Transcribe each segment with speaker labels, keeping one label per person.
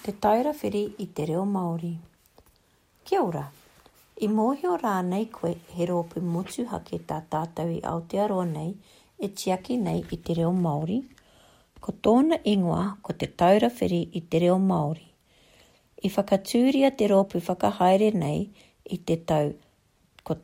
Speaker 1: Te taira whiri i te reo Māori. Kia ora, i mōhio rānei koe he rōpū motu hake tā tātou i Aotearoa nei e tiaki nei i te reo Māori. Ko tōna ingoa ko te taira whiri i te reo Māori. I whakatūria te rōpū whakahaere nei i te tau ko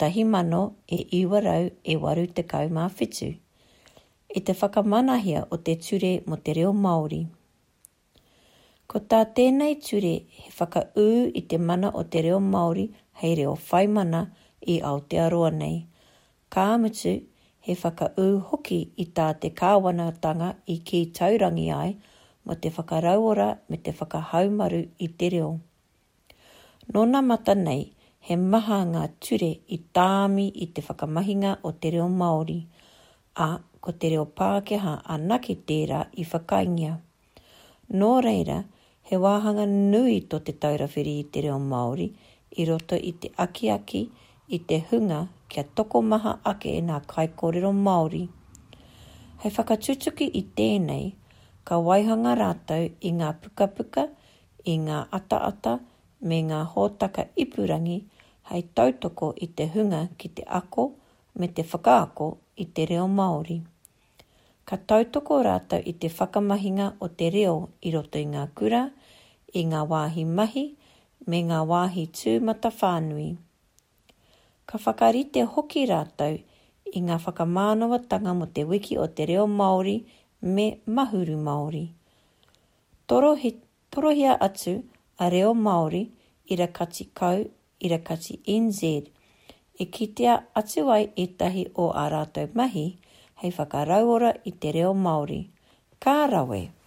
Speaker 1: 1947. I te whakamanahia o te ture mo te reo Māori. Ko tā tēnei ture he whakaū i te mana o te reo Māori hei reo whaimana i Aotearoa nei. Ka mutu he whakaū hoki i tā te kāwanatanga i ki taurangi ai mo te whakarauora me te whakahaumaru i te reo. Nōna mata nei he maha ngā ture i tāmi i te whakamahinga o te reo Māori, a ko te reo Pākehā anake tērā i whakaingia. Nō reira, he wāhanga nui tō te taurawhiri i te reo Māori i roto i te aki i te hunga kia toko maha ake nā kaikōrero Māori. Hei whakatutuki i tēnei, ka waihanga rātou i ngā pukapuka, i ngā ata-ata me ngā hōtaka ipurangi hei tautoko i te hunga ki te ako me te whakaako i te reo Māori. Ka tautoko rātou i te whakamahinga o te reo i roto i ngā kura, i ngā wāhi mahi, me ngā wāhi tūmata whānui. Ka whakarite hoki rātou i ngā whakamānawatanga mo te wiki o te reo Māori me mahuru Māori. Torohia atu a reo Māori Irakati Kau, Irakati NZ, e kitea atu ai etahi o a rātou mahi hei whakarauora i te reo Māori. Ka rawe!